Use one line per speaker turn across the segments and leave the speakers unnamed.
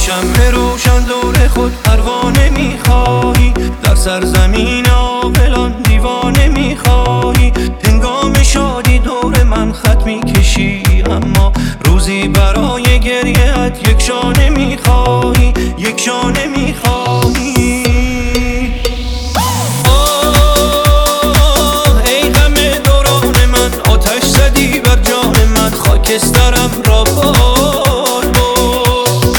شمع روشن دور خود پروانه میخواهی، در سرزمین عاقلان دیوانه میخواهی. هنگام شادی دور من خط میکشی، اما روزی برای گریه‌ات یک شانه میخواهی، یک شانه میخواهی. ای غم دوران من، آتش زدی بر جان من، خاکسترم را باد برد.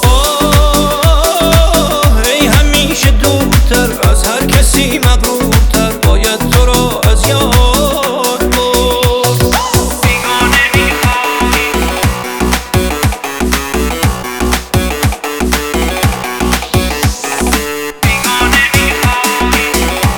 ای همیشه دورتر از هر کسی مغرورتر، باید تو را از یاد برد. بیگانه میخواهی، بیگانه میخواهی.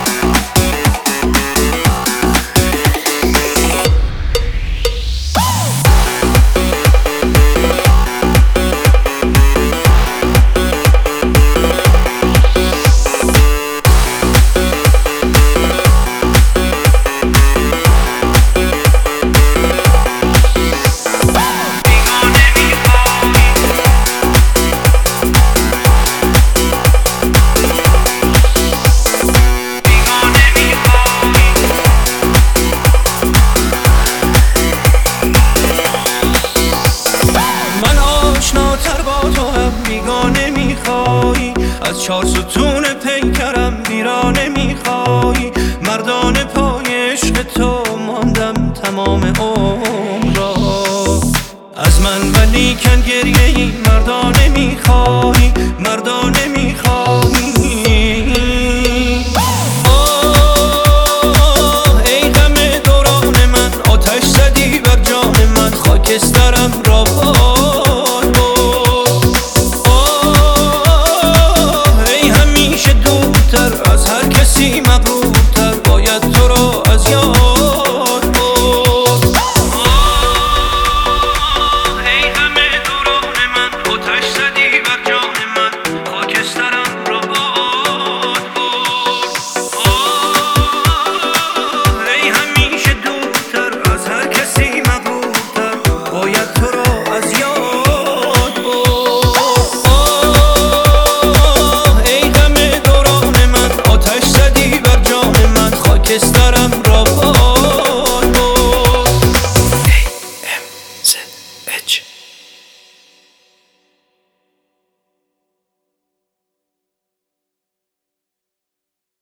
بیگانه میخوایی، از چار ستون پیکرم ویرانه میخوایی. مردان پای عشق تو ماندم تمام عمر را، از من ولیکن گریه ای مردانه میخوایی، مردانه میخوایی.